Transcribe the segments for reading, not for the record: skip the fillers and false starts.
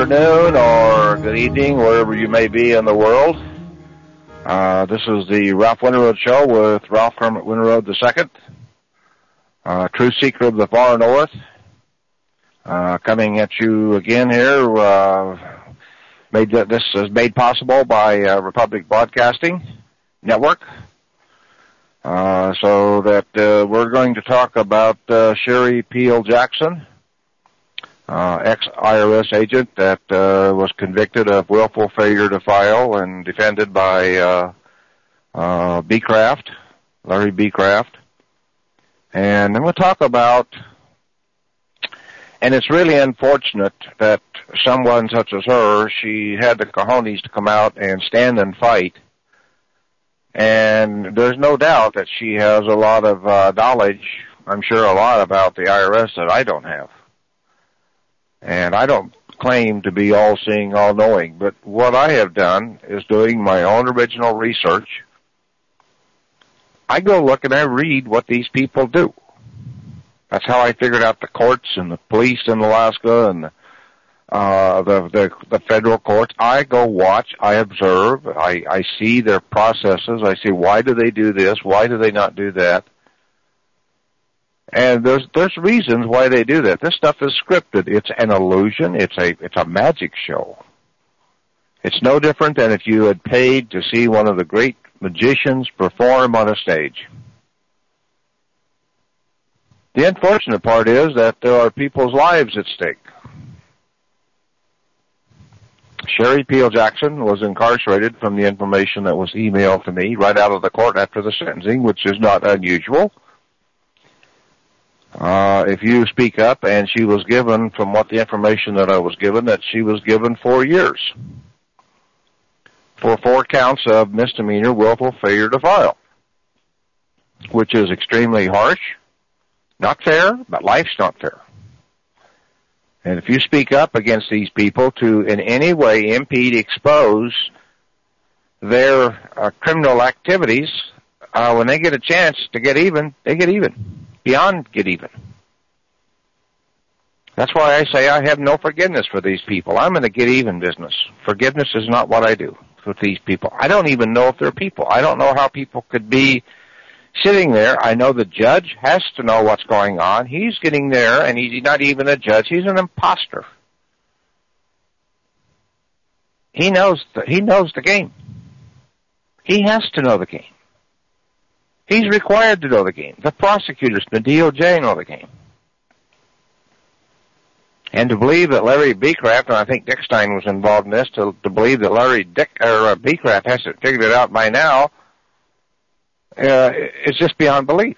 afternoon or good evening, wherever you may be in the world. This is the Ralph Winterode Show with Ralph Kermit Winterode II, true seeker of the far north, coming at you again here. This is made possible by Republic Broadcasting Network, so that we're going to talk about Sherry Peel Jackson, ex-IRS agent that was convicted of willful failure to file and defended by B. Kraft, Larry B. Kraft. And then we'll talk about, and it's really unfortunate that someone such as her, she had the cojones to come out and stand and fight. And there's no doubt that she has a lot of knowledge, I'm sure a lot about the IRS that I don't have. And I don't claim to be all-seeing, all-knowing, but what I have done is doing my own original research. I go look and I read what these people do. That's how I figured out the courts and the police in Alaska and the federal courts. I go watch, I observe, I see their processes, I see why do they do this, why do they not do that. And there's reasons why they do that. This stuff is scripted. It's an illusion. It's a magic show. It's no different than if you had paid to see one of the great magicians perform on a stage. The unfortunate part is that there are people's lives at stake. Sherry Peel Jackson was incarcerated from the information that was emailed to me right out of the court after the sentencing, which is not unusual. If you speak up, and she was given, from what the information that I was given, that she was given 4 years for 4 counts of misdemeanor willful failure to file, which is extremely harsh, not fair, but life's not fair. And if you speak up against these people to in any way impede, expose their criminal activities, when they get a chance to get even, they get even. Beyond get even. That's why I say I have no forgiveness for these people. I'm in the get even business. Forgiveness is not what I do with these people. I don't even know if they're people. I don't know how people could be sitting there. I know the judge has to know what's going on. He's getting there, and he's not even a judge. He's an imposter. He knows the game. He has to know the game. He's required to know the game. The prosecutors, the DOJ know the game. And to believe that Larry B. Kraft, and I think Dick Stein was involved in this, to believe that Larry B. Kraft hasn't figured it out by now, is just beyond belief.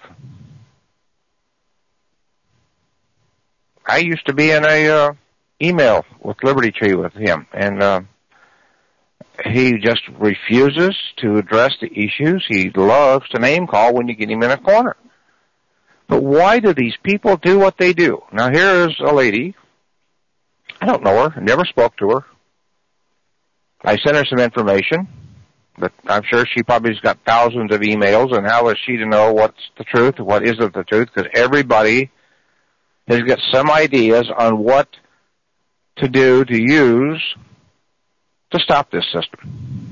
I used to be in a email with Liberty Tree with him, and he just refuses to address the issues. He loves to name call when you get him in a corner. But why do these people do what they do? Now, here's a lady. I don't know her. Never spoke to her. I sent her some information, but I'm sure she probably has got thousands of emails, and how is she to know what's the truth and what isn't the truth? Because everybody has got some ideas on what to do, to use, to stop this system.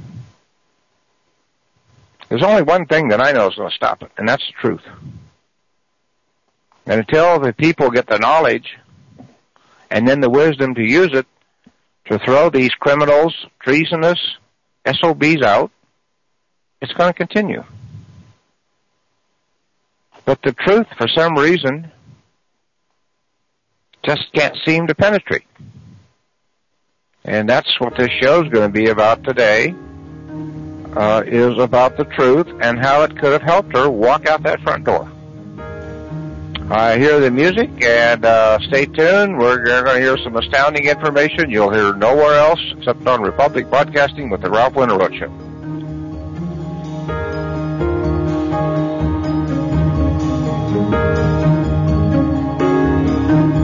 There's only one thing that I know is going to stop it, and that's the truth. And until the people get the knowledge and then the wisdom to use it to throw these criminals, treasonous SOBs out, it's going to continue. But the truth, for some reason, just can't seem to penetrate. And that's what this show is going to be about today, is about the truth and how it could have helped her walk out that front door. I hear the music, and stay tuned. We're going to hear some astounding information you'll hear nowhere else except on Republic Broadcasting with the Ralph Winterode Show.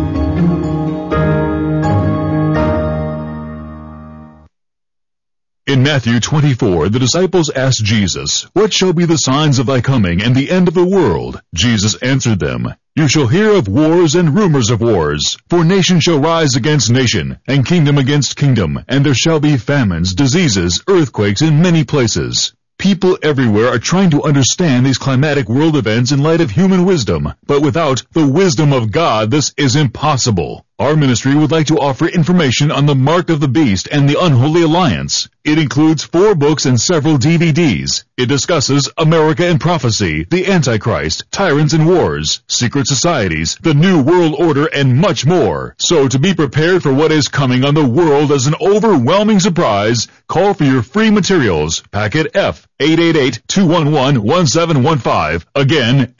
In In Matthew 24, the disciples asked Jesus, "What shall be the signs of thy coming and the end of the world?" Jesus answered them, "You shall hear of wars and rumors of wars. For nation shall rise against nation, and kingdom against kingdom, and there shall be famines, diseases, earthquakes in many places." People everywhere are trying to understand these climatic world events in light of human wisdom, but without the wisdom of God, this is impossible. Our ministry would like to offer information on the Mark of the Beast and the Unholy Alliance. It includes 4 books and several DVDs. It discusses America and prophecy, the Antichrist, tyrants and wars, secret societies, the New World Order, and much more. So to be prepared for what is coming on the world as an overwhelming surprise, call for your free materials. Packet F, 888-211-1715. Again,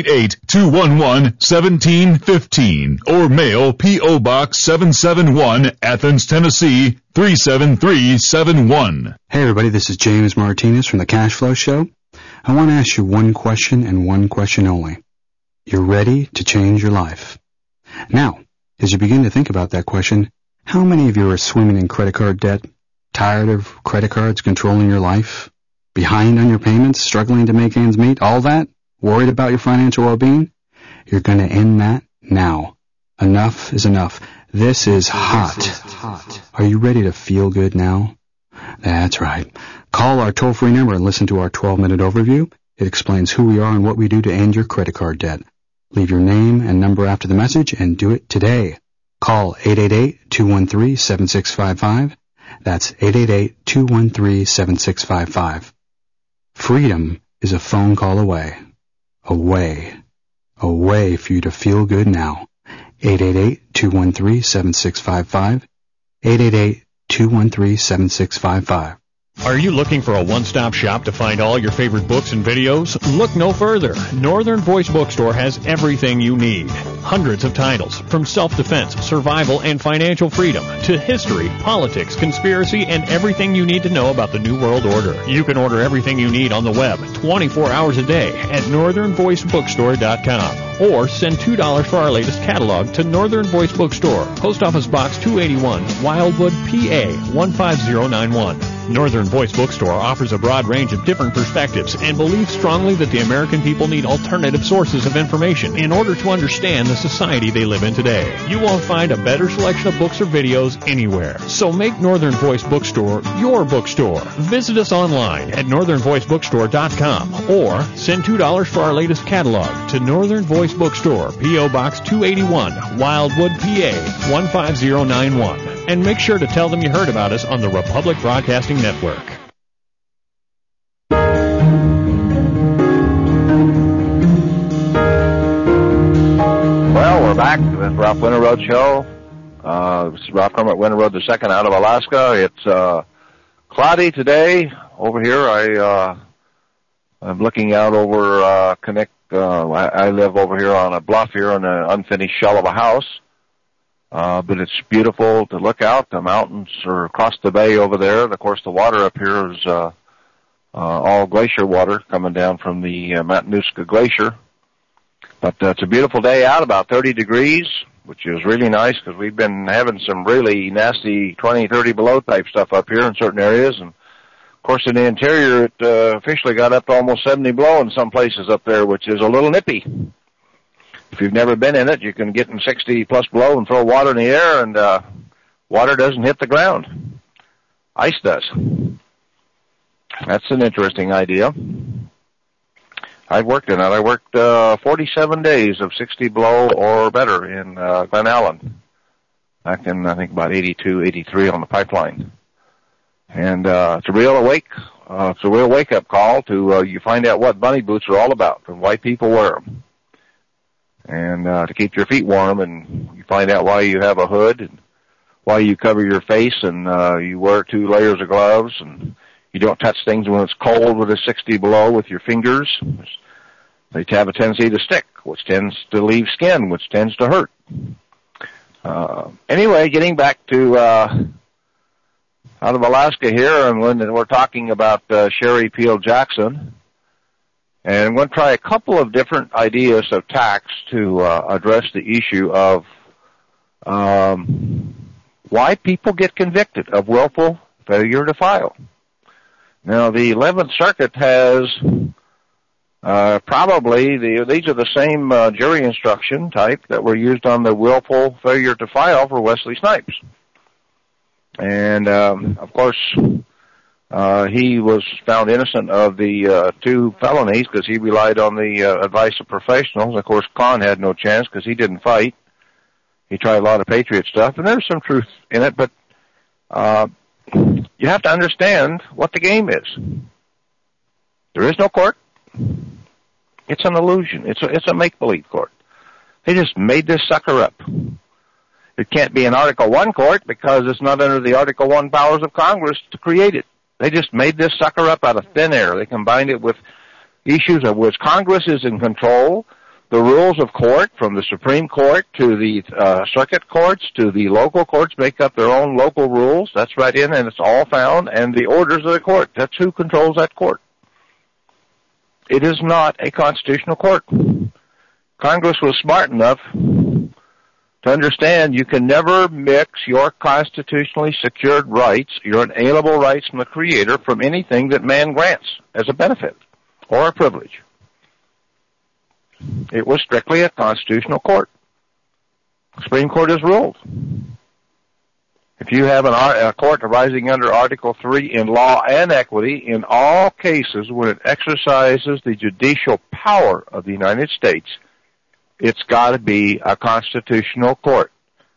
888-211-1715. Or mail P.O. Box 771, Athens, Tennessee, 37371. Hey everybody, this is James Martinez from the Cash Flow Show. I want to ask you one question and one question only. You're ready to change your life. Now, as you begin to think about that question, how many of you are swimming in credit card debt, tired of credit cards controlling your life, behind on your payments, struggling to make ends meet, all that, worried about your financial well-being? You're going to end that now. Enough is enough. This is hot. Are you ready to feel good now? That's right. Call our toll-free number and listen to our 12-minute overview. It explains who we are and what we do to end your credit card debt. Leave your name and number after the message and do it today. Call 888-213-7655. That's 888-213-7655. Freedom is a phone call away. Away for you to feel good now. 888-213-7655. 888-213-7655. Are you looking for a one-stop shop to find all your favorite books and videos? Look no further. Northern Voice Bookstore has everything you need. Hundreds of titles, from self-defense, survival, and financial freedom, to history, politics, conspiracy, and everything you need to know about the New World Order. You can order everything you need on the web 24 hours a day at northernvoicebookstore.com. Or send $2 for our latest catalog to Northern Voice Bookstore, Post Office Box 281, Wildwood, PA 15091. Northern Voice Bookstore offers a broad range of different perspectives and believes strongly that the American people need alternative sources of information in order to understand the society they live in today. You won't find a better selection of books or videos anywhere. So make Northern Voice Bookstore your bookstore. Visit us online at northernvoicebookstore.com or send $2 for our latest catalog to Northern Voice Bookstore, P.O. Box 281, Wildwood, PA 15091. And make sure to tell them you heard about us on the Republic Broadcasting Network. Well, we're back. This is Ralph Winterroad Show. This is Ralph Kermit Winterroad II out of Alaska. It's cloudy today over here. I'm looking out over I live over here on a bluff here in an unfinished shell of a house. But it's beautiful to look out. The mountains are across the bay over there. And of course, the water up here is all glacier water coming down from the Matanuska Glacier. But it's a beautiful day out, about 30 degrees, which is really nice because we've been having some really nasty 20, 30 below type stuff up here in certain areas. And of course, in the interior, it officially got up to almost 70 below in some places up there, which is a little nippy. If you've never been in it, you can get in 60 plus below and throw water in the air, and water doesn't hit the ground. Ice does. That's an interesting idea. I've worked in it. I worked 47 days of 60 below or better in Glen Allen back in, I think, about 82, 83 on the pipeline. And it's a real it's a real wake-up call to you find out what bunny boots are all about and why people wear them. And to keep your feet warm, and you find out why you have a hood and why you cover your face, and you wear 2 layers of gloves, and you don't touch things when it's cold with a 60 below with your fingers. They have a tendency to stick, which tends to leave skin, which tends to hurt. Anyway, getting back to out of Alaska here, and when we're talking about Sherry Peel Jackson. And I'm going to try a couple of different ideas of tax to address the issue of why people get convicted of willful failure to file. Now, the 11th Circuit has probably, these are the same jury instruction type that were used on the willful failure to file for Wesley Snipes. And, of course, he was found innocent of the 2 felonies because he relied on the advice of professionals. Of course, Kahn had no chance because he didn't fight. He tried a lot of patriot stuff, and there's some truth in it, but you have to understand what the game is. There is no court. It's an illusion. It's a make-believe court. They just made this sucker up. It can't be an Article I court because it's not under the Article I powers of Congress to create it. They just made this sucker up out of thin air. They combined it with issues of which Congress is in control, the rules of court from the Supreme Court to the circuit courts to the local courts make up their own local rules. That's right in, and it's all found, and the orders of the court. That's who controls that court. It is not a constitutional court. Congress was smart enough to understand you can never mix your constitutionally secured rights, your inalienable rights from the Creator, from anything that man grants as a benefit or a privilege. It was strictly a constitutional court. The Supreme Court has ruled. If you have a court arising under Article III in law and equity, in all cases when it exercises the judicial power of the United States, it's got to be a constitutional court.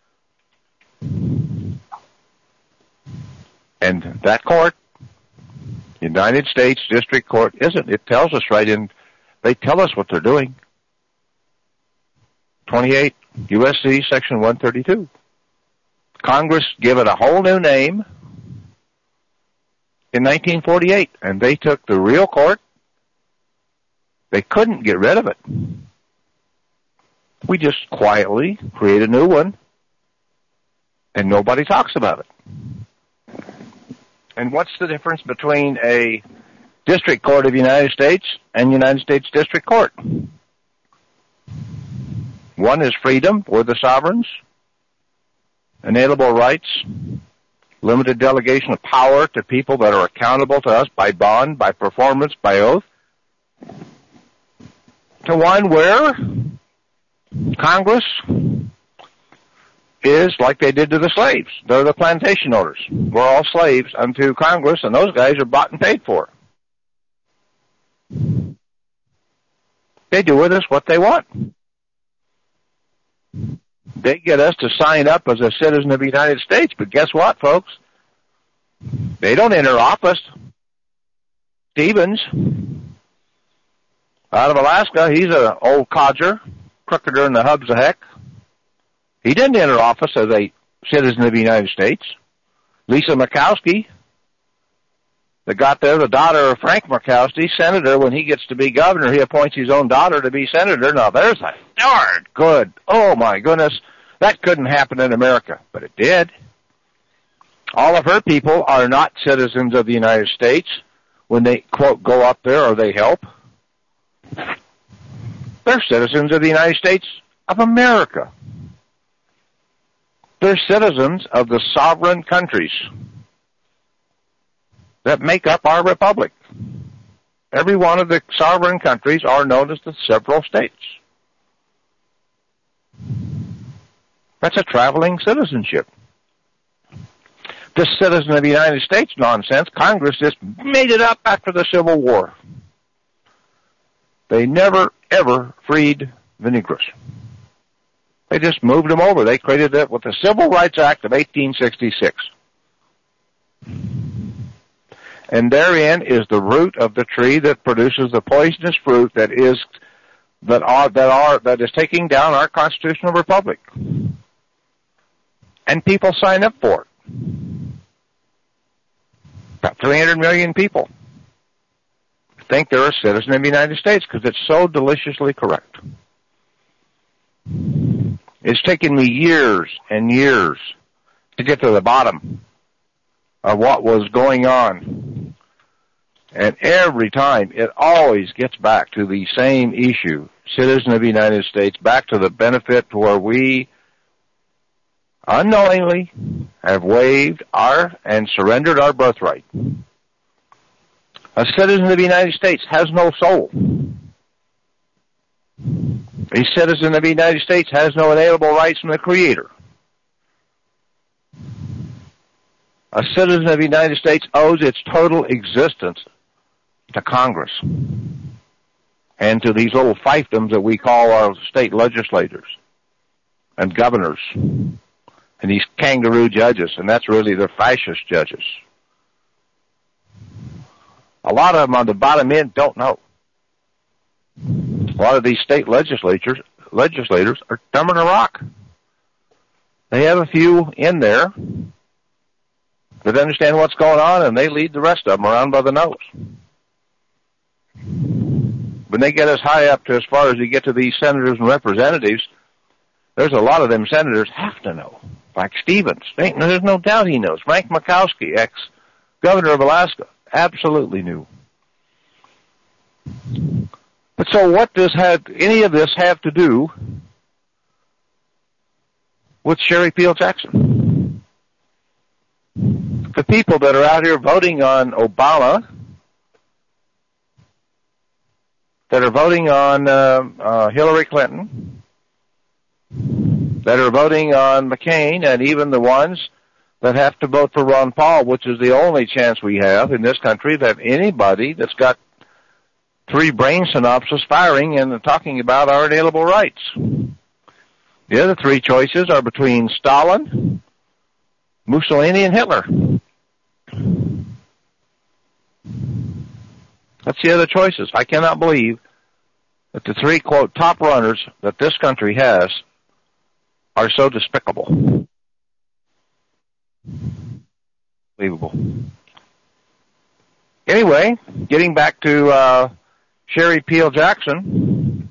And that court, United States District Court, isn't. It tells us right in, they tell us what they're doing. 28 U.S.C. Section 132. Congress gave it a whole new name in 1948, and they took the real court. They couldn't get rid of it. We just quietly create a new one, and nobody talks about it. And what's the difference between a District Court of the United States and United States District Court? One is freedom, we're the sovereigns, inalienable rights, limited delegation of power to people that are accountable to us by bond, by performance, by oath, to one where Congress is like they did to the slaves. They're the plantation owners. We're all slaves unto Congress, and those guys are bought and paid for. They do with us what they want. They get us to sign up as a citizen of the United States, but guess what, folks? They don't enter office. Stevens, out of Alaska, he's an old codger, crookeder than the hubs of heck. He didn't enter office as a citizen of the United States. Lisa Murkowski, that got there, the daughter of Frank Murkowski, senator, when he gets to be governor, he appoints his own daughter to be senator. Now, there's a darn good. Oh, my goodness. That couldn't happen in America, but it did. All of her people are not citizens of the United States when they, quote, go up there or they help. They're citizens of the United States of America. They're citizens of the sovereign countries that make up our republic. Every one of the sovereign countries are known as the several states. That's a traveling citizenship. This citizen of the United States nonsense, Congress just made it up after the Civil War. They never, ever freed the Negroes. They just moved them over. They created it with the Civil Rights Act of 1866. And therein is the root of the tree that produces the poisonous fruit that is taking down our constitutional republic. And people sign up for it. About 300 million people think they're a citizen of the United States because it's so deliciously correct. It's taken me years and years to get to the bottom of what was going on. And every time, it always gets back to the same issue, citizen of the United States, back to the benefit to where we unknowingly have waived and surrendered our birthright. A citizen of the United States has no soul. A citizen of the United States has no inalienable rights from the Creator. A citizen of the United States owes its total existence to Congress and to these little fiefdoms that we call our state legislators and governors and these kangaroo judges, and that's really the fascist judges. A lot of them on the bottom end don't know. A lot of these state legislators are dumber than a rock. They have a few in there that understand what's going on, and they lead the rest of them around by the nose. When they get as high up to as far as you get to these senators and representatives, there's a lot of them senators have to know. Like Stevens. There's no doubt he knows. Frank Murkowski, ex-governor of Alaska, absolutely knew. But so what does any of this have to do with Sherry Peel Jackson? The people that are out here voting on Obama, that are voting on Hillary Clinton, that are voting on McCain, and even the ones that have to vote for Ron Paul, which is the only chance we have in this country that anybody that's got 3 brain synapses firing and talking about our inalienable rights. The other 3 choices are between Stalin, Mussolini, and Hitler. That's the other choices. I cannot believe that the 3, quote, top runners that this country has are so despicable. Unbelievable. Anyway, getting back to Sherry Peel Jackson,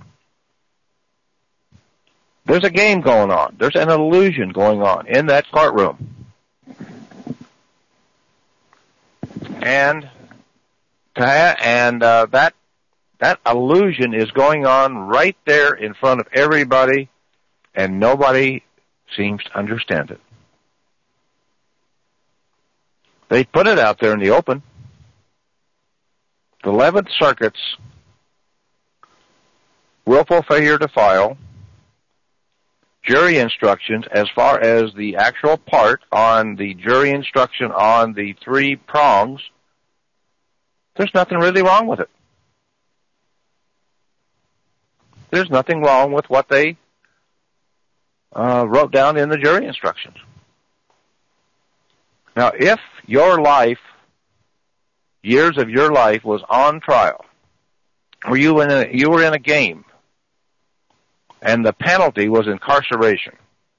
there's a game going on. There's an illusion going on in that courtroom. And that illusion is going on right there in front of everybody, and nobody seems to understand it. They put it out there in the open. The 11th Circuit's willful failure to file jury instructions as far as the actual part on the jury instruction on the 3 prongs, there's nothing really wrong with it. There's nothing wrong with what they wrote down in the jury instructions. Now, if your life, years of your life was on trial, or you were in a game, and the penalty was incarceration,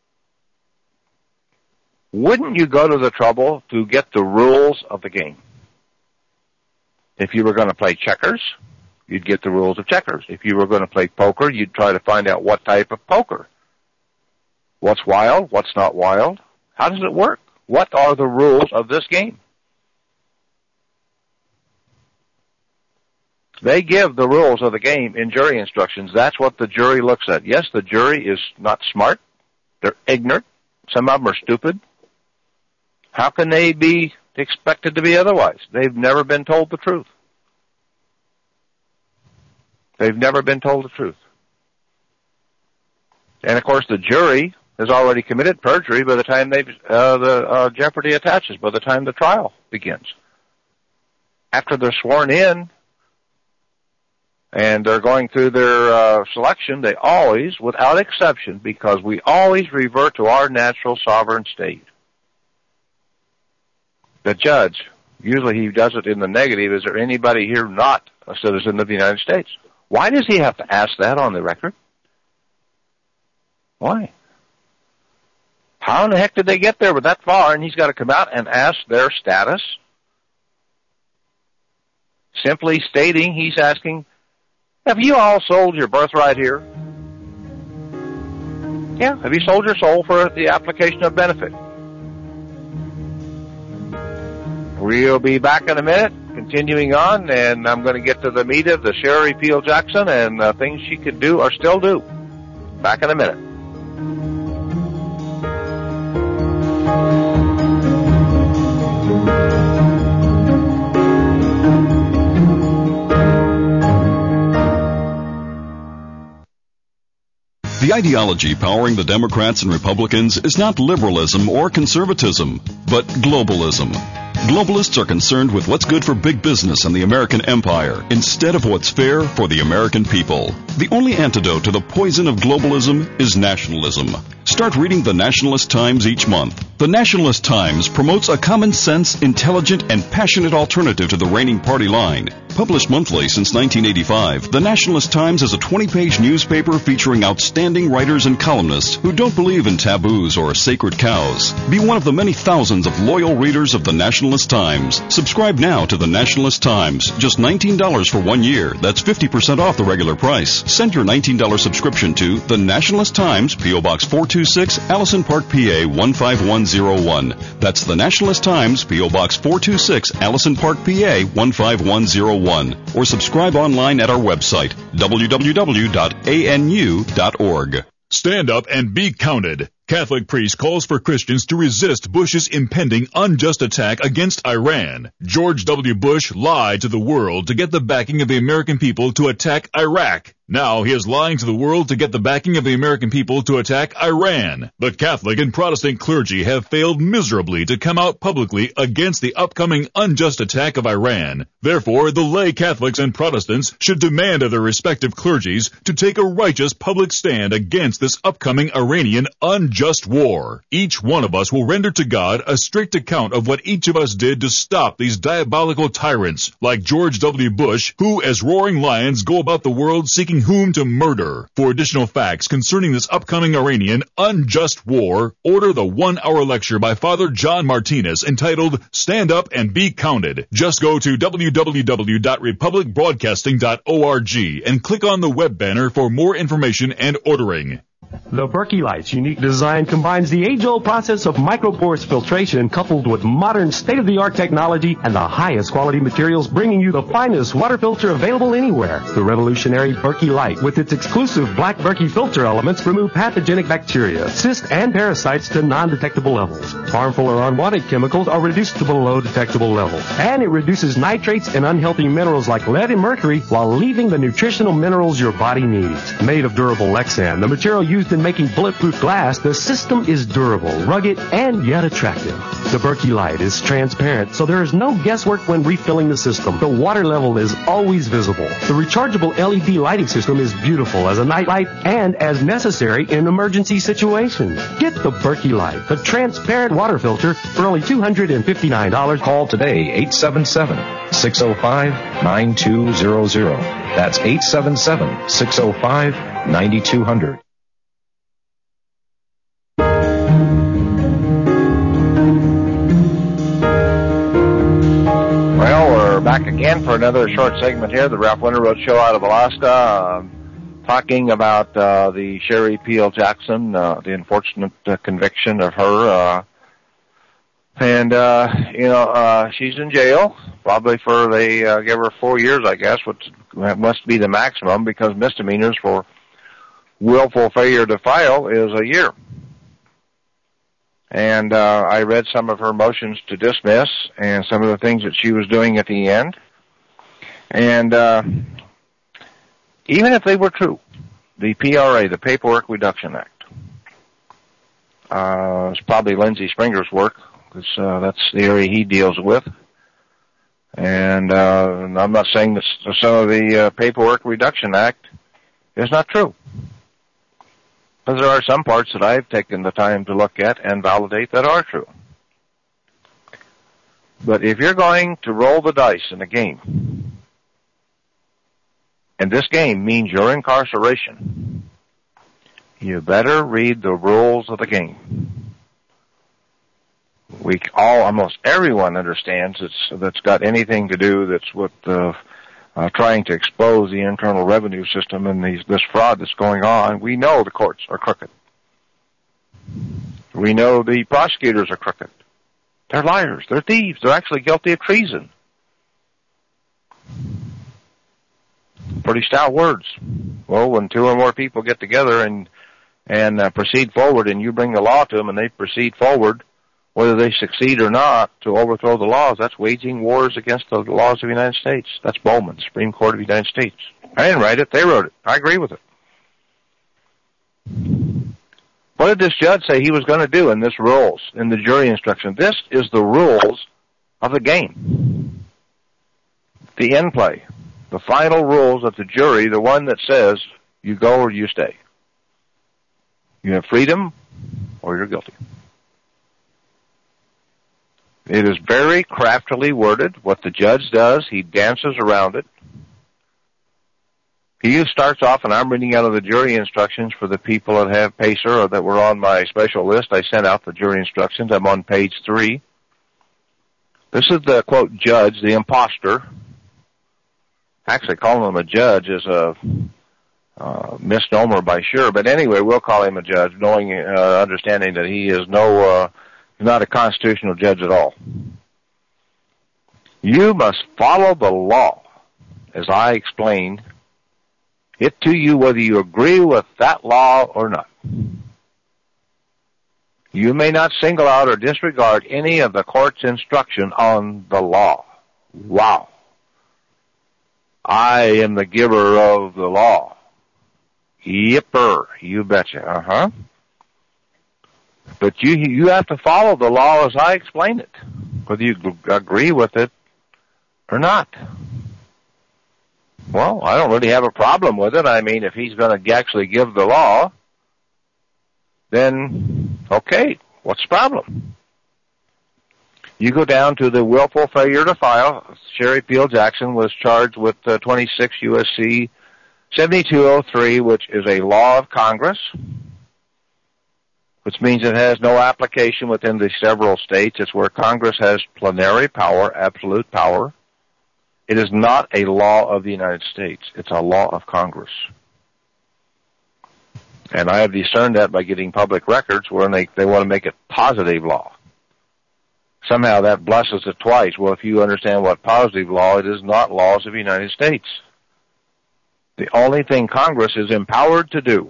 wouldn't you go to the trouble to get the rules of the game? If you were going to play checkers, you'd get the rules of checkers. If you were going to play poker, you'd try to find out what type of poker. What's wild? What's not wild? How does it work? What are the rules of this game? They give the rules of the game in jury instructions. That's what the jury looks at. Yes, the jury is not smart. They're ignorant. Some of them are stupid. How can they be expected to be otherwise? They've never been told the truth. They've never been told the truth. And, of course, the jury has already committed perjury by the time the jeopardy attaches, by the time the trial begins. After they're sworn in and they're going through their selection, they always, without exception, because we always revert to our natural sovereign state. The judge, usually he does it in the negative, is there anybody here not a citizen of the United States? Why does he have to ask that on the record? Why? How in the heck did they get there with that far, and he's got to come out and ask their status? Simply stating, he's asking, have you all sold your birthright here? Yeah, have you sold your soul for the application of benefit? We'll be back in a minute, continuing on, and I'm going to get to the meat of the Sherry Peel Jackson and things she could do or still do. Back in a minute. The ideology powering the Democrats and Republicans is not liberalism or conservatism, but globalism. Globalists are concerned with what's good for big business and the American empire instead of what's fair for the American people. The only antidote to the poison of globalism is nationalism. Start reading the Nationalist Times each month. The Nationalist Times promotes a common sense, intelligent, and passionate alternative to the reigning party line. Published monthly since 1985, the Nationalist Times is a 20-page newspaper featuring outstanding writers and columnists who don't believe in taboos or sacred cows. Be one of the many thousands of loyal readers of the Nationalist Times. Subscribe now to the Nationalist Times. Just $19 for 1 year. That's 50% off the regular price. Send your $19 subscription to the Nationalist Times, P.O. Box 426, Allison Park, PA 15101. That's the Nationalist Times, P.O. Box 426, Allison Park, PA 15101. Or subscribe online at our website, www.anu.org. Stand up and be counted. Catholic priest calls for Christians to resist Bush's impending unjust attack against Iran. George W. Bush lied to the world to get the backing of the American people to attack Iraq. Now he is lying to the world to get the backing of the American people to attack Iran. The Catholic and Protestant clergy have failed miserably to come out publicly against the upcoming unjust attack of Iran. Therefore, the lay Catholics and Protestants should demand of their respective clergies to take a righteous public stand against this upcoming Iranian unjust war. Each one of us will render to God a strict account of what each of us did to stop these diabolical tyrants, like George W. Bush, who as roaring lions go about the world seeking whom to murder. For additional facts concerning this upcoming Iranian unjust war, order the 1-hour lecture by Father John Martinez entitled Stand Up and Be Counted. Just go to www.republicbroadcasting.org and click on the web banner for more information and ordering. The Berkey Light's unique design combines the age-old process of micropores filtration coupled with modern state-of-the-art technology and the highest quality materials, bringing you the finest water filter available anywhere. The revolutionary Berkey Light, with its exclusive black Berkey filter elements, remove pathogenic bacteria, cysts, and parasites to non-detectable levels. Harmful or unwanted chemicals are reduced to below detectable levels. And it reduces nitrates and unhealthy minerals like lead and mercury while leaving the nutritional minerals your body needs. Made of durable Lexan, the material used in making bulletproof glass, the system is durable, rugged, and yet attractive. The Berkey Light is transparent, so there is no guesswork when refilling the system. The water level is always visible. The rechargeable LED lighting system is beautiful as a night light and as necessary in emergency situations. Get the Berkey Light, the transparent water filter, for only $259. Call today, 877-605-9200. That's 877-605-9200. Back again for another short segment here, the Ralph Winterroad Show out of Alaska, talking about the Sherry Peel Jackson, the unfortunate conviction of her. She's in jail, probably for, they give her 4 years, I guess, which must be the maximum, because misdemeanors for willful failure to file is a year. And I read some of her motions to dismiss and some of the things that she was doing at the end. And even if they were true, the PRA, the Paperwork Reduction Act, it's probably Lindsey Springer's work, because that's the area he deals with. And I'm not saying that some of the Paperwork Reduction Act is not true. Because there are some parts that I've taken the time to look at and validate that are true. But if you're going to roll the dice in a game, and this game means your incarceration, you better read the rules of the game. Almost everyone understands that's got anything to do that's with trying to expose the Internal Revenue System and this fraud that's going on. We know the courts are crooked. We know the prosecutors are crooked. They're liars. They're thieves. They're actually guilty of treason. Pretty stout words. Well, when two or more people get together and proceed forward, and you bring the law to them and they proceed forward, whether they succeed or not, to overthrow the laws, that's waging wars against the laws of the United States. That's Bowman, Supreme Court of the United States. I didn't write it. They wrote it. I agree with it. What did this judge say he was going to do in this rules, in the jury instruction? This is the rules of the game. The end play. The final rules of the jury, the one that says you go or you stay. You have freedom or you're guilty. It is very craftily worded. What the judge does, he dances around it. He starts off, and I'm reading out of the jury instructions for the people that have PACER or that were on my special list. I sent out the jury instructions. I'm on page 3. This is the, quote, judge, the imposter. Actually, calling him a judge is a misnomer by sure, but anyway, we'll call him a judge, knowing, understanding that he is not a constitutional judge at all. You must follow the law, as I explained it to you, whether you agree with that law or not. You may not single out or disregard any of the court's instruction on the law. Wow. I am the giver of the law. Yipper, you betcha. But you have to follow the law as I explain it, whether you agree with it or not. Well, I don't really have a problem with it. I mean, if he's going to actually give the law, then, okay, what's the problem? You go down to the willful failure to file. Sherry Peel Jackson was charged with 26 U.S.C. 7203, which is a law of Congress, which means it has no application within the several states. It's where Congress has plenary power, absolute power. It is not a law of the United States. It's a law of Congress. And I have discerned that by getting public records where they want to make it positive law. Somehow that blesses it twice. Well, if you understand what positive law, it is not laws of the United States. The only thing Congress is empowered to do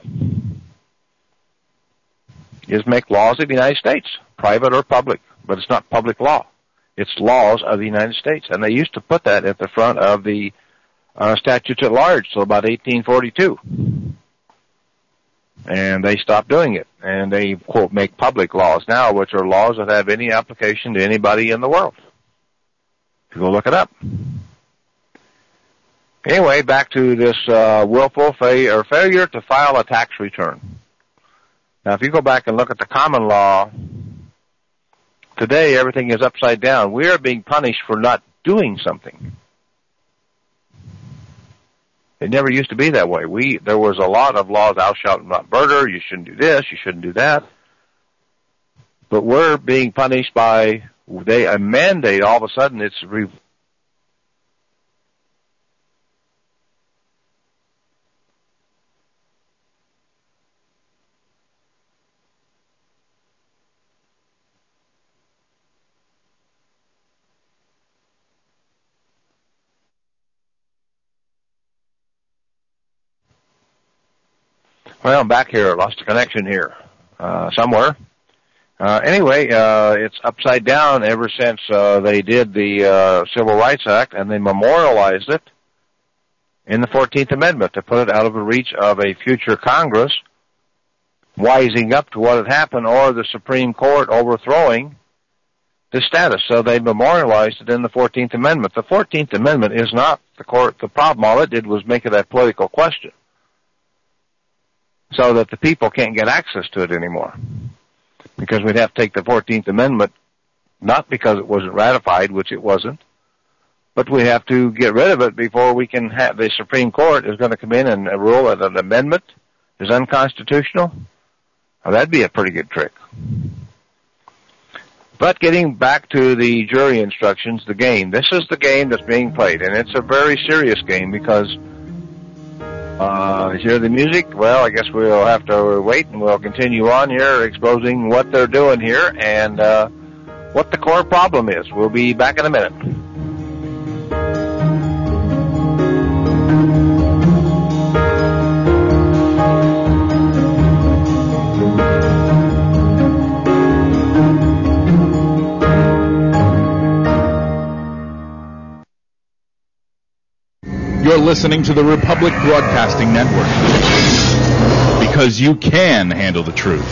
is make laws of the United States, private or public, but it's not public law. It's laws of the United States. And they used to put that at the front of the statutes at large till about 1842. And they stopped doing it. And they, quote, make public laws now, which are laws that have any application to anybody in the world. You go look it up. Anyway, back to this willful failure to file a tax return. Now, if you go back and look at the common law, today everything is upside down. We are being punished for not doing something. It never used to be that way. There was a lot of laws, thou shalt not murder, you shouldn't do this, you shouldn't do that. But we're being punished by a mandate. All of a sudden it's Well, I'm back here. I lost a connection here somewhere. Anyway, it's upside down ever since they did the Civil Rights Act, and they memorialized it in the 14th Amendment to put it out of the reach of a future Congress wising up to what had happened or the Supreme Court overthrowing the status. So they memorialized it in the 14th Amendment. The 14th Amendment is not the court. The problem, all it did was make it a political question, so that the people can't get access to it anymore. Because we'd have to take the 14th Amendment, not because it wasn't ratified, which it wasn't, but we have to get rid of it before we can have the Supreme Court is going to come in and rule that an amendment is unconstitutional. Well, that'd be a pretty good trick. But getting back to the jury instructions, the game. This is the game that's being played, and it's a very serious game because hear the music? Well, I guess we'll have to wait, and we'll continue on here exposing what they're doing here and what the core problem is. We'll be back in a minute. You're listening to the Republic Broadcasting Network. because you can handle the truth.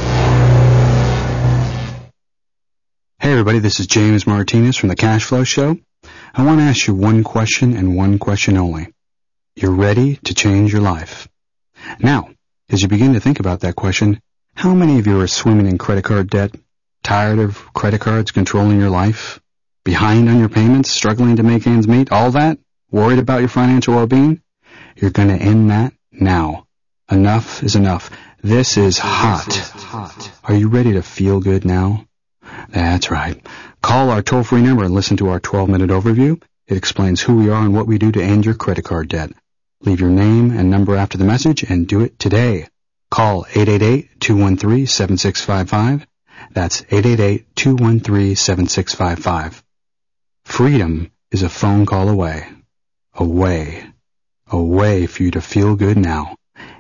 Hey everybody, this is James Martinez from the Cash Flow Show. I want to ask you one question and one question only. You're ready to change your life. Now, as you begin to think about that question, how many of you are swimming in credit card debt, tired of credit cards controlling your life, behind on your payments, struggling to make ends meet, all that, worried about your financial well-being? You're going to end that now. Enough is enough. This is hot. Are you ready to feel good now? That's right. Call our toll-free number and listen to our 12-minute overview. It explains who we are and what we do to end your credit card debt. Leave your name and number after the message and do it today. Call 888-213-7655. That's 888-213-7655. Freedom is a phone call away. Away for you to feel good now.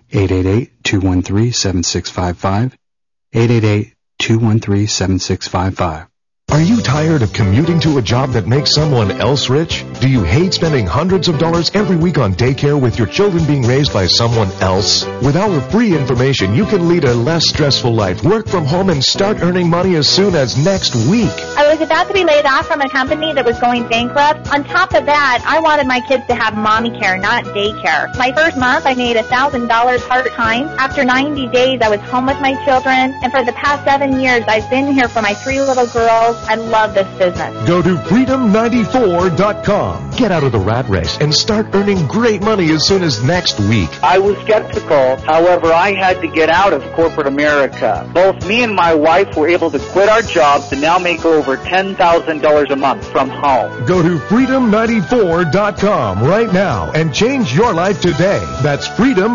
888-213-7655. 888-213-7655. Are you tired of commuting to a job that makes someone else rich? Do you hate spending hundreds of dollars every week on daycare with your children being raised by someone else? With our free information, you can lead a less stressful life, work from home, and start earning money as soon as next week. I was about to be laid off from a company that was going bankrupt. On top of that, I wanted my kids to have mommy care, not daycare. My first month, I made $1,000 part-time. After 90 days, I was home with my children, and for the past 7 years, I've been here for my 3 little girls. I love this business. Go to freedom94.com. Get out of the rat race and start earning great money as soon as next week. I was skeptical. However, I had to get out of corporate America. Both me and my wife were able to quit our jobs and now make over $10,000 a month from home. Go to freedom94.com right now and change your life today. That's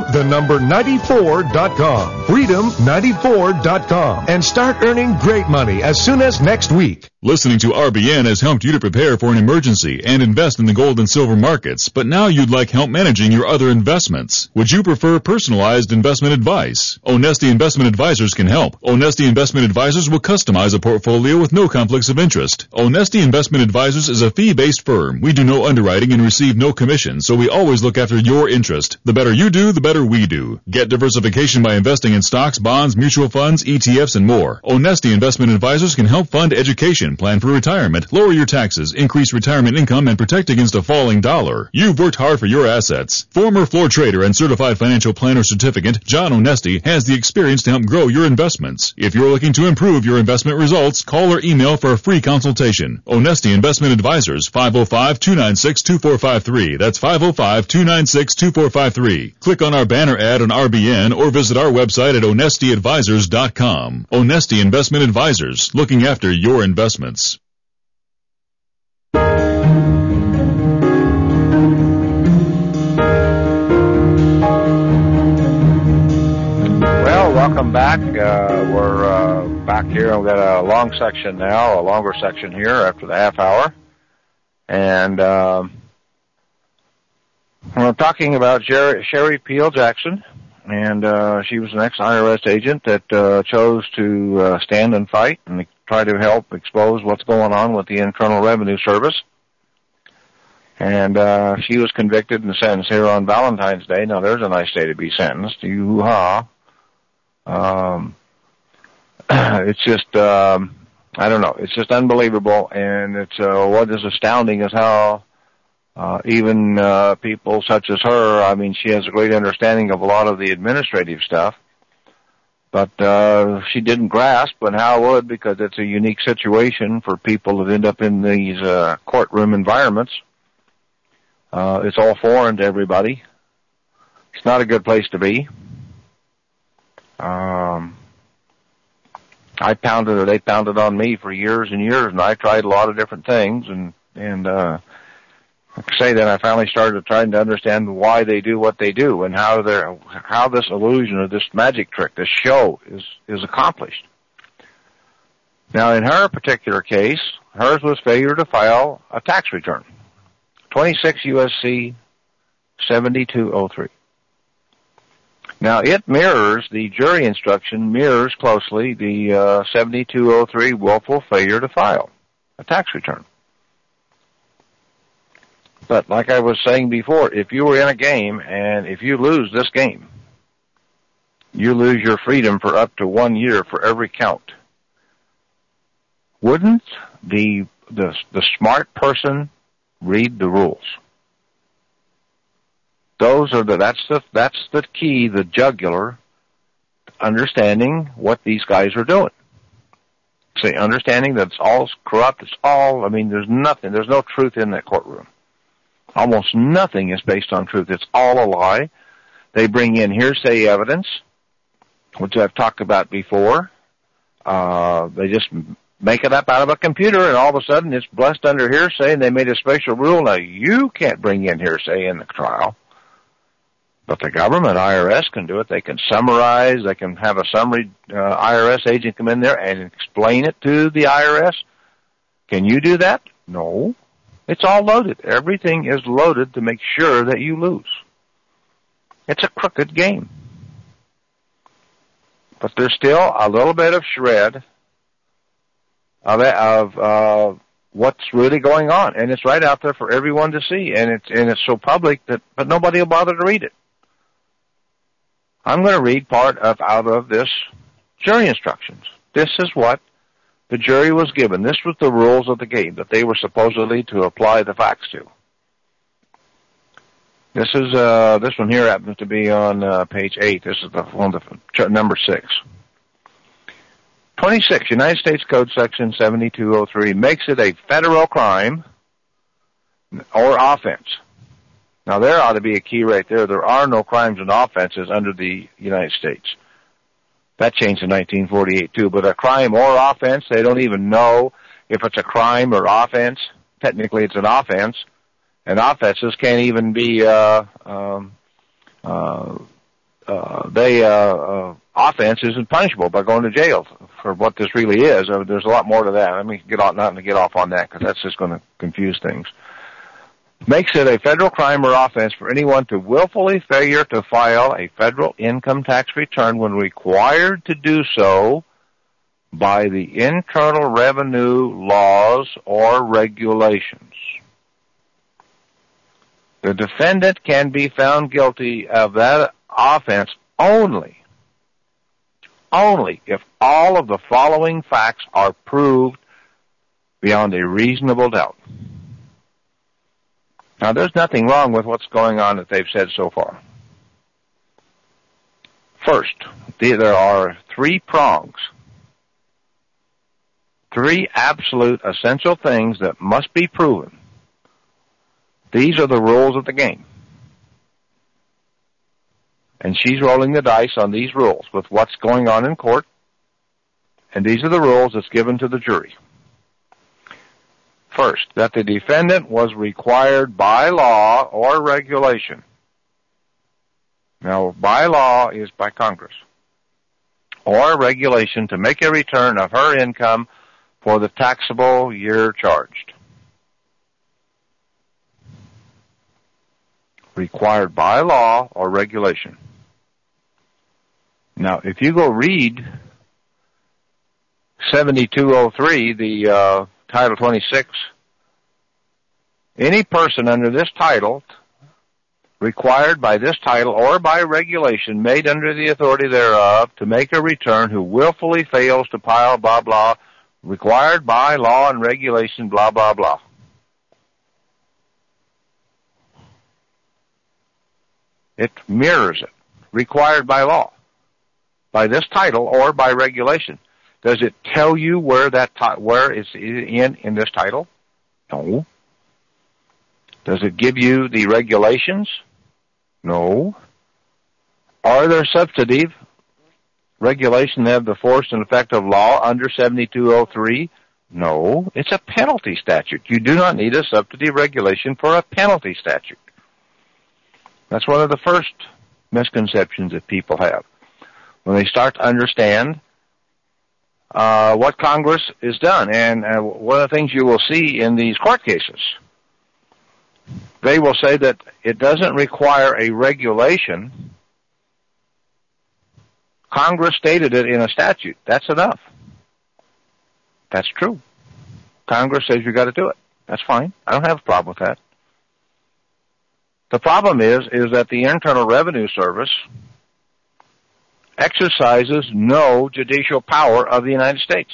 freedom94.com. Freedom94.com. And start earning great money as soon as next week. Listening to RBN has helped you to prepare for an emergency and invest in the gold and silver markets, but now you'd like help managing your other investments. Would you prefer personalized investment advice? Onesti Investment Advisors can help. Onesti Investment Advisors will customize a portfolio with no conflicts of interest. Onesti Investment Advisors is a fee-based firm. We do no underwriting and receive no commission, so we always look after your interest. The better you do, the better we do. Get diversification by investing in stocks, bonds, mutual funds, ETFs, and more. Onesti Investment Advisors can help fund education, plan for retirement, lower your taxes, increase retirement income, and protect against a falling dollar. You've worked hard for your assets. Former floor trader and certified financial planner certificate, John Onesti, has the experience to help grow your investments. If you're looking to improve your investment results, call or email for a free consultation. Onesti Investment Advisors, 505-296-2453. That's 505-296-2453. Click on our banner ad on RBN or visit our website at onestiadvisors.com. Onesti Investment Advisors, looking after your investments. Well, welcome back. We're back here. We've got a long section now, a longer section here after the half hour. And we're talking about Sherry Peel Jackson. And she was an ex-IRS agent that chose to stand and fight and try to help expose what's going on with the Internal Revenue Service. And she was convicted and sentenced here on Valentine's Day. Now, there's a nice day to be sentenced. Hoo-ha. It's just, I don't know, it's just unbelievable. And it's what is astounding is how even people such as her, I mean, she has a great understanding of a lot of the administrative stuff. But she didn't grasp, and how would, because it's a unique situation for people that end up in these courtroom environments. It's all foreign to everybody. It's not a good place to be. They pounded on me for years and years, and I tried a lot of different things, and say that I finally started trying to understand why they do what they do and how this illusion or this magic trick, this show is accomplished. Now, in her particular case, hers was failure to file a tax return. 26 U.S.C. 7203. Now, it mirrors, the jury instruction mirrors closely the 7203 willful failure to file a tax return. But like I was saying before, if you were in a game and if you lose this game, you lose your freedom for up to 1 year for every count. Wouldn't the smart person read the rules? That's the key, the jugular, understanding what these guys are doing. Say, understanding that it's all corrupt, there's no truth in that courtroom. Almost nothing is based on truth. It's all a lie. They bring in hearsay evidence, which I've talked about before. They just make it up out of a computer, and all of a sudden it's blessed under hearsay, and they made a special rule. Now, you can't bring in hearsay in the trial. But the government, IRS, can do it. They can summarize. They can have a summary IRS agent come in there and explain it to the IRS. Can you do that? No. It's all loaded. Everything is loaded to make sure that you lose. It's a crooked game. But there's still a little bit of shred of what's really going on, and it's right out there for everyone to see, and it's so public but nobody will bother to read it. I'm going to read part out of this jury instructions. This is what the jury was given. This was the rules of the game that they were supposedly to apply the facts to. This one here happens to be on page 8. This is number 6. 26, United States Code Section 7203 makes it a federal crime or offense. Now, there ought to be a key right there. There are no crimes and offenses under the United States. That changed in 1948, too. But a crime or offense, they don't even know if it's a crime or offense. Technically, it's an offense. And offenses can't even be, offense isn't punishable by going to jail for what this really is. There's a lot more to that. Let me get off on that because that's just going to confuse things. Makes it a federal crime or offense for anyone to willfully failure to file a federal income tax return when required to do so by the Internal Revenue laws or regulations. The defendant can be found guilty of that offense only if all of the following facts are proved beyond a reasonable doubt. Now, there's nothing wrong with what's going on that they've said so far. First, there are 3 prongs, 3 absolute essential things that must be proven. These are the rules of the game. And she's rolling the dice on these rules with what's going on in court, and these are the rules that's given to the jury. First, that the defendant was required by law or regulation. Now, by law is by Congress, or regulation to make a return of her income for the taxable year charged. Required by law or regulation. Now, if you go read 7203, the Title 26, any person under this title, required by this title or by regulation made under the authority thereof to make a return who willfully fails to file blah blah, required by law and regulation blah blah blah. It mirrors it. Required by law, by this title or by regulation. Does it tell you where it's in this title? No. Does it give you the regulations? No. Are there substantive regulations that have the force and effect of law under 7203? No. It's a penalty statute. You do not need a substantive regulation for a penalty statute. That's one of the first misconceptions that people have when they start to understand what Congress has done. And one of the things you will see in these court cases, they will say that it doesn't require a regulation. Congress stated it in a statute. That's enough. That's true. Congress says you got to do it. That's fine. I don't have a problem with that. The problem is that the Internal Revenue Service exercises no judicial power of the United States.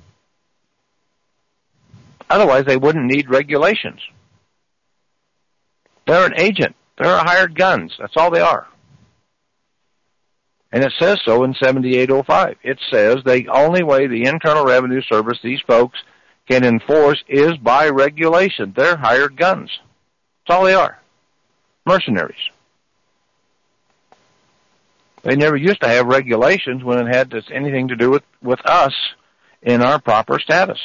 Otherwise, they wouldn't need regulations. They're an agent. They're hired guns. That's all they are. And it says so in 7805. It says the only way the Internal Revenue Service, these folks, can enforce is by regulation. They're hired guns. That's all they are. Mercenaries. They never used to have regulations when it had anything to do with us in our proper status.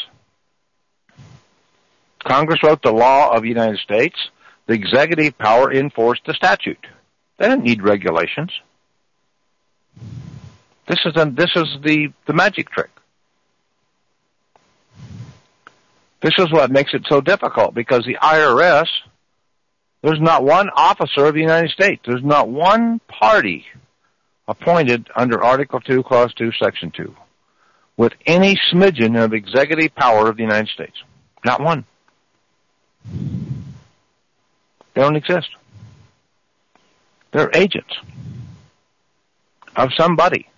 Congress wrote the law of the United States. The executive power enforced the statute. They didn't need regulations. This is the magic trick. This is what makes it so difficult, because the IRS, there's not one officer of the United States. There's not one party appointed under Article 2, Clause 2, Section 2, with any smidgen of executive power of the United States. Not one. They don't exist. They're agents of somebody.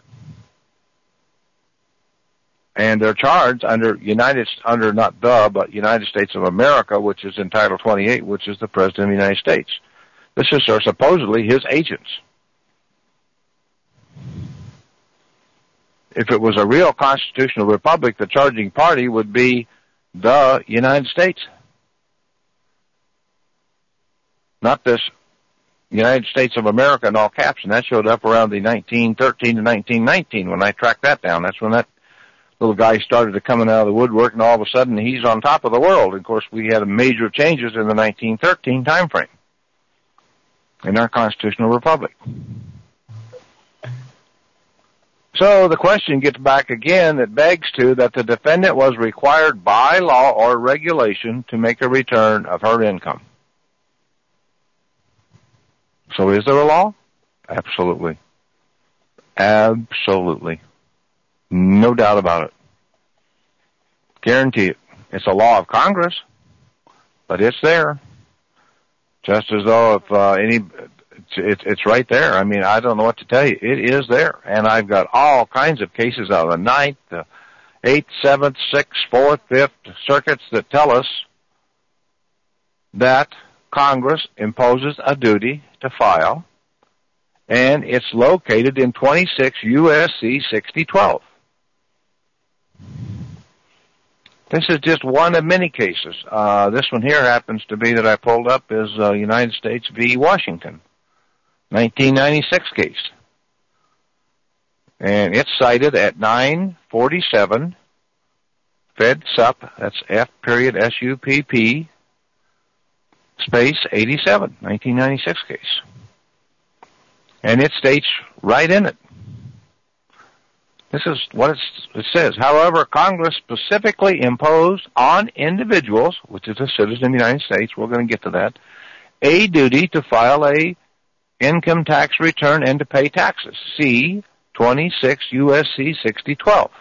And they're charged under United States of America, which is in Title 28, which is the President of the United States. This is supposedly his agents. If it was a real constitutional republic, the charging party would be the United States. Not this United States of America in all caps, and that showed up around the 1913 to 1919 when I tracked that down. That's when that little guy started to coming out of the woodwork, and all of a sudden he's on top of the world. Of course, we had major changes in the 1913 time frame in our constitutional republic. So the question gets back again that begs to that the defendant was required by law or regulation to make a return of her income. So is there a law? Absolutely. Absolutely. No doubt about it. Guarantee it. It's a law of Congress, but it's there. Just as though it's right there. I mean, I don't know what to tell you. It is there. And I've got all kinds of cases out of the 9th, the 8th, 7th, 6th, 4th, 5th circuits that tell us that Congress imposes a duty to file, and it's located in 26 U.S.C. 6012. This is just one of many cases. This one here happens to be that I pulled up is United States v. Washington, 1996 case. And it's cited at 947 Fed Sup, that's F.SUPP, space 87, 1996 case. And it states right in it. This is what it says. However, Congress specifically imposed on individuals, which is a citizen of the United States, we're going to get to that, a duty to file a income tax return and to pay taxes. See 26 U.S.C. 6012.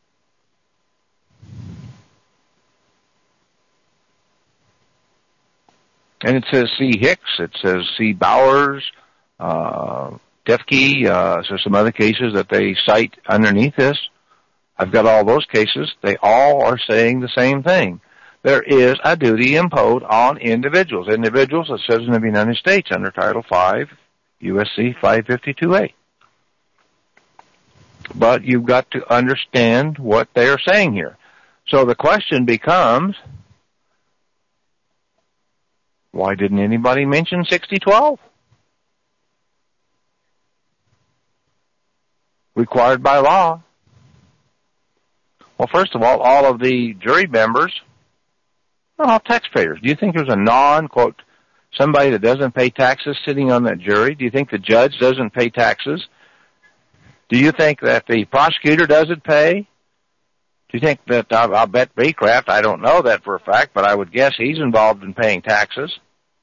And it says C. Hicks, it says C. Bowers, Defke, so some other cases that they cite underneath this. I've got all those cases. They all are saying the same thing. There is a duty imposed on individuals. Individuals, a citizen of the United States under Title 5, U.S.C. 552A. But you've got to understand what they are saying here. So the question becomes, why didn't anybody mention 6012? Required by law. Well, first of all of the jury members are all taxpayers. Do you think there's a non-quote, somebody that doesn't pay taxes sitting on that jury? Do you think the judge doesn't pay taxes? Do you think that the prosecutor doesn't pay? Do you think that, I'll bet Beecraft, I don't know that for a fact, but I would guess he's involved in paying taxes.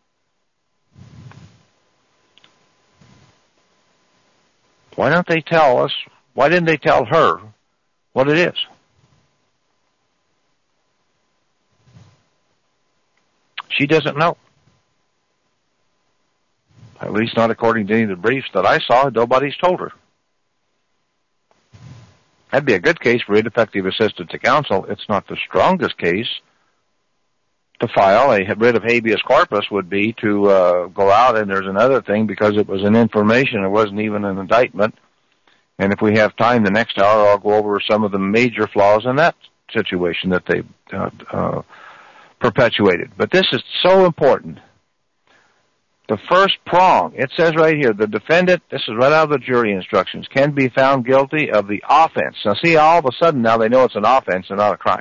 Why don't they tell us, why didn't they tell her what it is? She doesn't know. At least not according to any of the briefs that I saw. Nobody's told her. That'd be a good case for ineffective assistance to counsel. It's not the strongest case to file. A writ of habeas corpus would be to go out, and there's another thing, because it was an information, it wasn't even an indictment. And if we have time the next hour, I'll go over some of the major flaws in that situation that they perpetuated. But this is so important. The first prong, it says right here, the defendant, this is right out of the jury instructions, can be found guilty of the offense. Now see, all of a sudden now they know it's an offense and not a crime.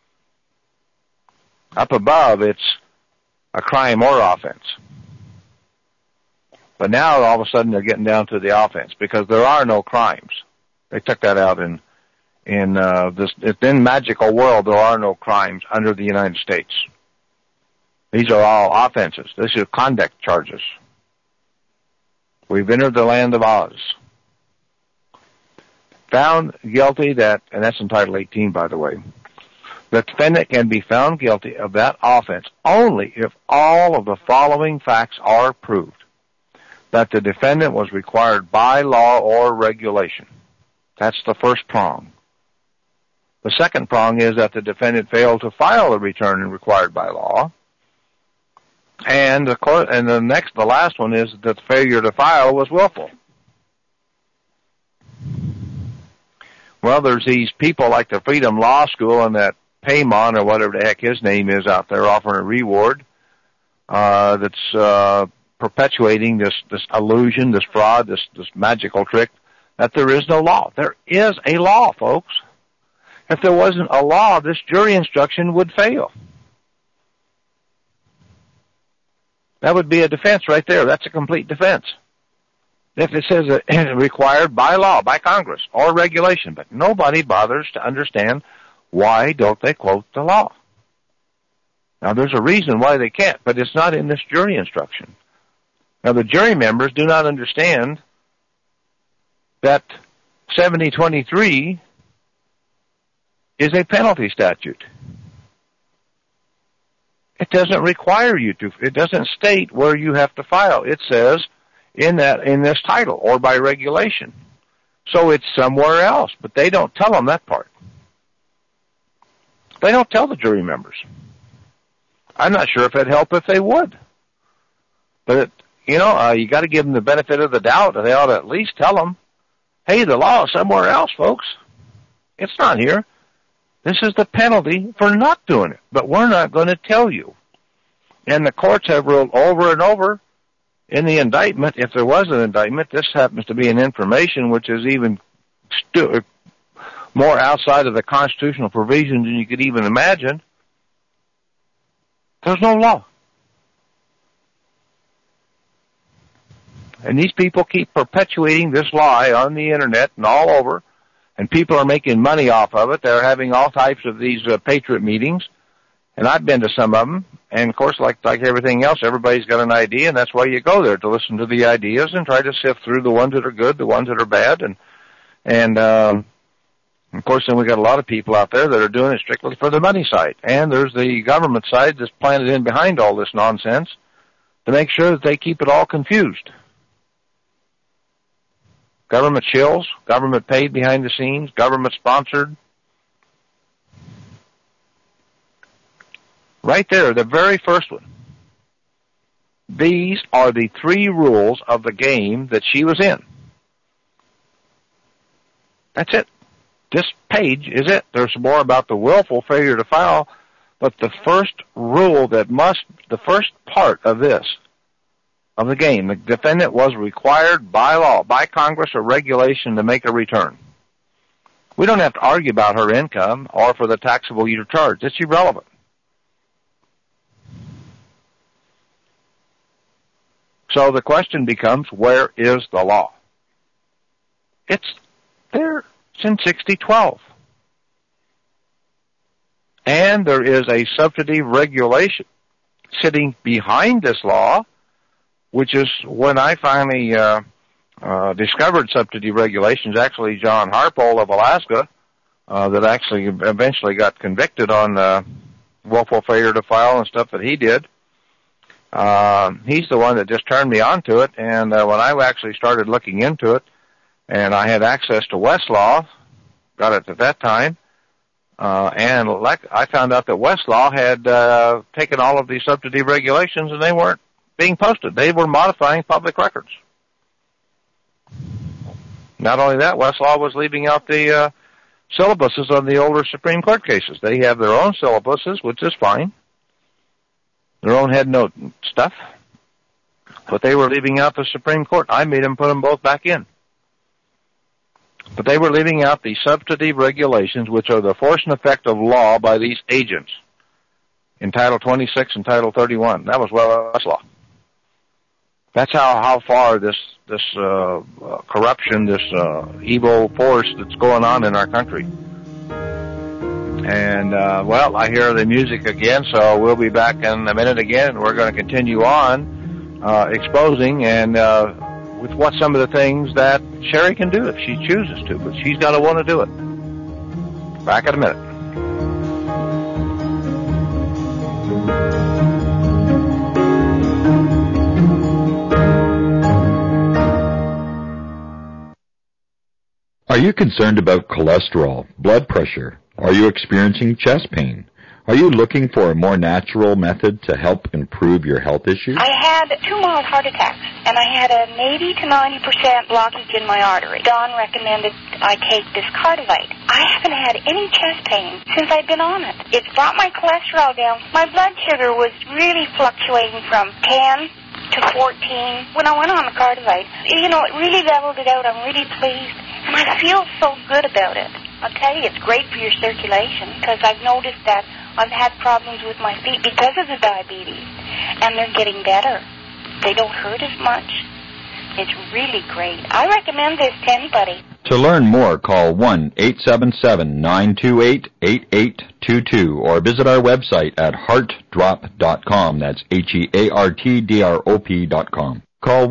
Up above, it's a crime or offense. But now all of a sudden they're getting down to the offense, because there are no crimes. They took that out in magical world. There are no crimes under the United States. These are all offenses. This is conduct charges. We've entered the land of Oz. Found guilty that, and that's in Title 18, by the way, the defendant can be found guilty of that offense only if all of the following facts are proved: that the defendant was required by law or regulation. That's the first prong. The second prong is that the defendant failed to file a return required by law. And the last one is that the failure to file was willful. Well, there's these people like the Freedom Law School and that Paymon, or whatever the heck his name is out there, offering a reward that's perpetuating this illusion, this fraud, this magical trick, that there is no law. There is a law, folks. If there wasn't a law, this jury instruction would fail. That would be a defense right there. That's a complete defense. If it says required by law, by Congress, or regulation, but nobody bothers to understand why don't they quote the law. Now, there's a reason why they can't, but it's not in this jury instruction. Now, the jury members do not understand that 7023 is a penalty statute. It doesn't require you to. It doesn't state where you have to file. It says in this title or by regulation. So it's somewhere else, but they don't tell them that part. They don't tell the jury members. I'm not sure if it'd help if they would. But, you got to give them the benefit of the doubt, and they ought to at least tell them, hey, the law is somewhere else, folks. It's not here. This is the penalty for not doing it, but we're not going to tell you. And the courts have ruled over and over in the indictment, if there was an indictment, this happens to be an information which is even more outside of the constitutional provisions than you could even imagine. There's no law. And these people keep perpetuating this lie on the internet and all over, and people are making money off of it. They're having all types of these patriot meetings, and I've been to some of them. And, of course, like everything else, everybody's got an idea, and that's why you go there, to listen to the ideas and try to sift through the ones that are good, the ones that are bad. And of course, then we got a lot of people out there that are doing it strictly for the money side. And there's the government side that's planted in behind all this nonsense to make sure that they keep it all confused. Government shills, government paid behind the scenes, government sponsored. Right there, the very first one. These are the 3 rules of the game that she was in. That's it. This page is it. There's more about the willful failure to file, but the first rule the first part of this, of the game, the defendant was required by law, by Congress or regulation to make a return. We don't have to argue about her income or for the taxable year charge. It's irrelevant. So the question becomes, where is the law? It's there. It's in 6012. And there is a subsidy regulation sitting behind this law, which is when I finally discovered subsidy regulations. Actually, John Harpole of Alaska, that actually eventually got convicted on willful failure to file and stuff that he did. He's the one that just turned me on to it, and when I actually started looking into it, and I had access to Westlaw, got it at that time. And I found out that Westlaw had taken all of these subsidy regulations and they weren't being posted. They were modifying public records. Not only that, Westlaw was leaving out the syllabuses on the older Supreme Court cases. They have their own syllabuses, which is fine, their own head note stuff, but they were leaving out the Supreme Court. I made them put them both back in. But they were leaving out the substantive regulations, which are the force and effect of law by these agents in Title 26 and Title 31. That was Westlaw. That's how far this corruption, this evil force that's going on in our country. And, well, I hear the music again, so we'll be back in a minute again, and we're going to continue on exposing and with what some of the things that Sherry can do if she chooses to, but she's got to want to do it. Back in a minute. Are you concerned about cholesterol, blood pressure? Are you experiencing chest pain? Are you looking for a more natural method to help improve your health issues? I had 2 mild heart attacks, and I had an 80 to 90% blockage in my artery. Don recommended I take this Cardivite. I haven't had any chest pain since I've been on it. It's brought my cholesterol down. My blood sugar was really fluctuating from 10 to 14 when I went on the Cardivite. You know, it really leveled it out. I'm really pleased, and I feel so good about it. I'll tell you, it's great for your circulation, because I've noticed that I've had problems with my feet because of the diabetes, and they're getting better. They don't hurt as much. It's really great. I recommend this to anybody. To learn more, call 1-877-928-8822 or visit our website at heartdrop.com. That's HEARTDROP.com. Call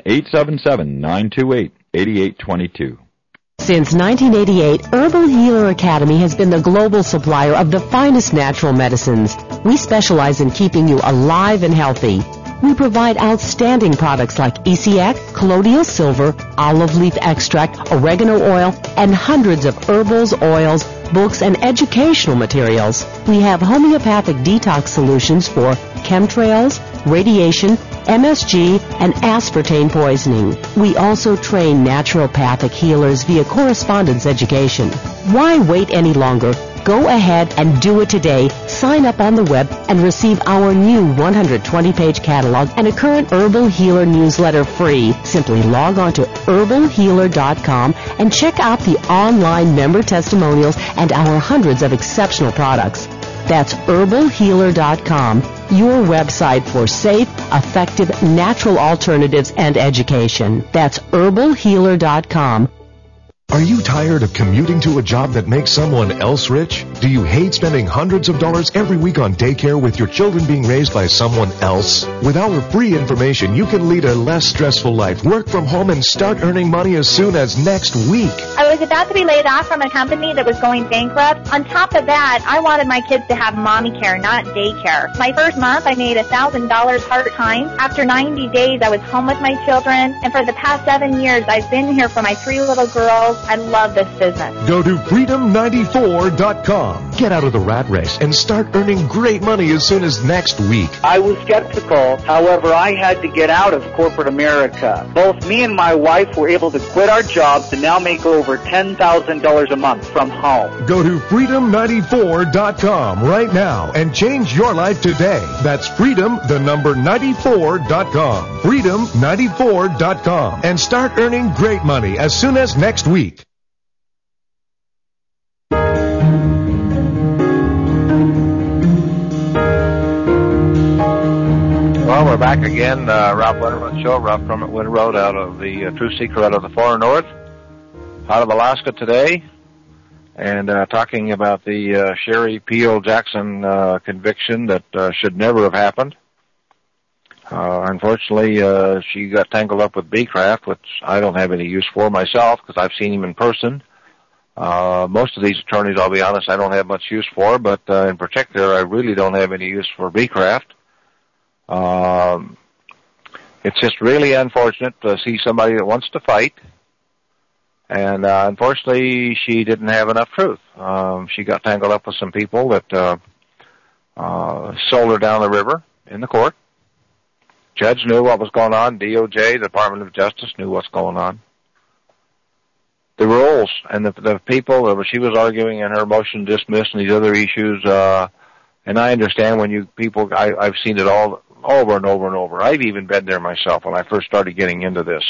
1-877-928-8822. Since 1988, Herbal Healer Academy has been the global supplier of the finest natural medicines. We specialize in keeping you alive and healthy. We provide outstanding products like ECX, colloidal silver, olive leaf extract, oregano oil, and hundreds of herbals, oils, books, and educational materials. We have homeopathic detox solutions for chemtrails, radiation, MSG, and aspartame poisoning. We also train naturopathic healers via correspondence education. Why wait any longer? Go ahead and do it today. Sign up on the web and receive our new 120-page catalog and a current Herbal Healer newsletter free. Simply log on to herbalhealer.com and check out the online member testimonials and our hundreds of exceptional products. That's herbalhealer.com, your website for safe, effective, natural alternatives and education. That's herbalhealer.com. Are you tired of commuting to a job that makes someone else rich? Do you hate spending hundreds of dollars every week on daycare with your children being raised by someone else? With our free information, you can lead a less stressful life, work from home, and start earning money as soon as next week. I was about to be laid off from a company that was going bankrupt. On top of that, I wanted my kids to have mommy care, not daycare. My first month, I made $1,000 part-time. After 90 days, I was home with my children, and for the past 7 years, I've been here for my 3 little girls. I love this business. Go to freedom94.com. Get out of the rat race and start earning great money as soon as next week. I was skeptical. However, I had to get out of corporate America. Both me and my wife were able to quit our jobs and now make over $10,000 a month from home. Go to freedom94.com right now and change your life today. That's freedom94.com. freedom94.com. And start earning great money as soon as next week. Well, we're back again. Ralph Winterroad Show. Ralph from Winterroad out of the True Seeker out of the far north, out of Alaska today, and talking about the Sherry Peel Jackson conviction that should never have happened. Unfortunately, she got tangled up with Beecraft, which I don't have any use for myself because I've seen him in person. Most of these attorneys, I'll be honest, I don't have much use for, but in particular, I really don't have any use for Beecraft. It's just really unfortunate to see somebody that wants to fight And unfortunately, she didn't have enough truth. She got tangled up with some people that sold her down the river in the court. Judge knew what was going on. DOJ, the Department of Justice, knew what's going on. The rules and the people that she was arguing in her motion to dismiss and these other issues, and I understand when you people, I've seen it all over and over and over. I've even been there myself when I first started getting into this.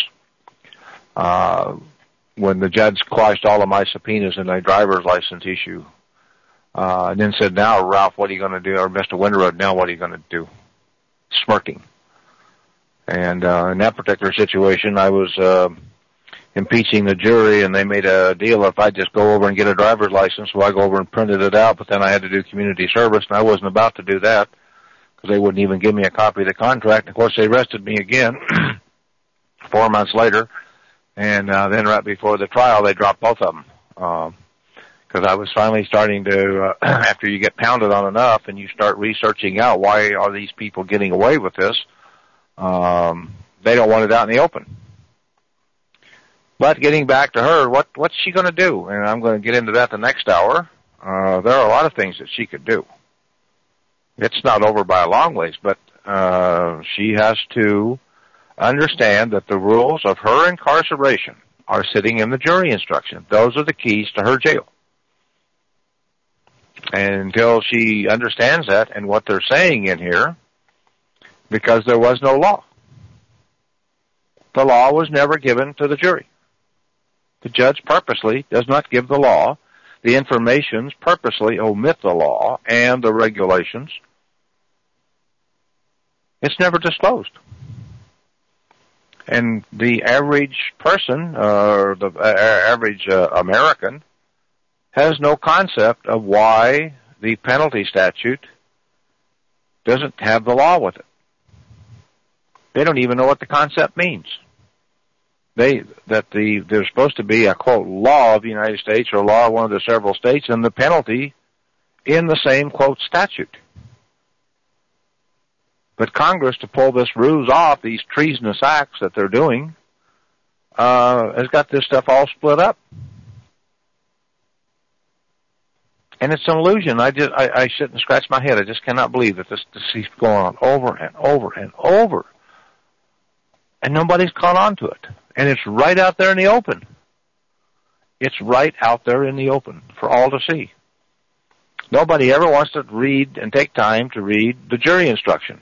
When the judge quashed all of my subpoenas in a driver's license issue, and then said, now, Ralph, what are you going to do? Or Mr. Winterwood, now what are you going to do? Smirking. And in that particular situation, I was impeaching the jury, and they made a deal if I just go over and get a driver's license, so I go over and printed it out, but then I had to do community service, and I wasn't about to do that because they wouldn't even give me a copy of the contract. And of course, they arrested me again 4 months later, and then right before the trial, they dropped both of them because I was finally starting to, after you get pounded on enough and you start researching out why are these people getting away with this, they don't want it out in the open. But getting back to her, what's she going to do? And I'm going to get into that the next hour. There are a lot of things that she could do. It's not over by a long ways, but she has to understand that the rules of her incarceration are sitting in the jury instruction. Those are the keys to her jail. And until she understands that and what they're saying in here, because there was no law. The law was never given to the jury. The judge purposely does not give the law. The informations purposely omit the law and the regulations. It's never disclosed. And the average person, or the average American, has no concept of why the penalty statute doesn't have the law with it. They don't even know what the concept means. There's supposed to be a, quote, law of the United States or law of one of the several states, and the penalty in the same, quote, statute. But Congress, to pull this ruse off, these treasonous acts that they're doing, has got this stuff all split up. And it's an illusion. I sit and scratch my head. I just cannot believe that this keeps going on over and over and over. And nobody's caught on to it. And it's right out there in the open. It's right out there in the open for all to see. Nobody ever wants to read and take time to read the jury instructions.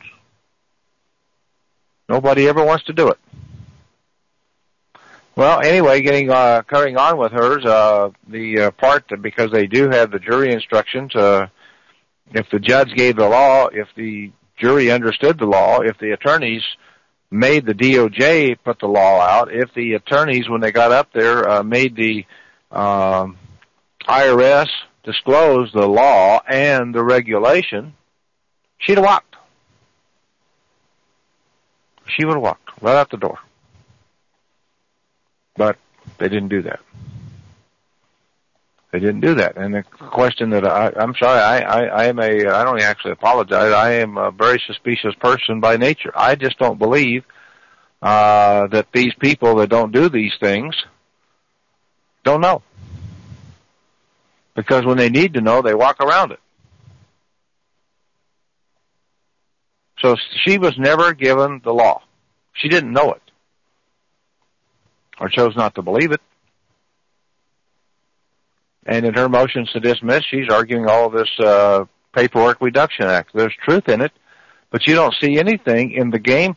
Nobody ever wants to do it. Well, anyway, carrying on with hers, the part that, because they do have the jury instructions, if the judge gave the law, if the jury understood the law, if the attorneys made the DOJ put the law out, if the attorneys, when they got up there, made the IRS disclose the law and the regulation, she'd have walked. She would have walked right out the door. But they didn't do that. They didn't do that. And the question that I'm sorry, I don't actually apologize. I am a very suspicious person by nature. I just don't believe that these people that don't do these things don't know. Because when they need to know, they walk around it. So she was never given the law. She didn't know it. Or chose not to believe it. And in her motions to dismiss, she's arguing all of this Paperwork Reduction Act. There's truth in it, but you don't see anything in the game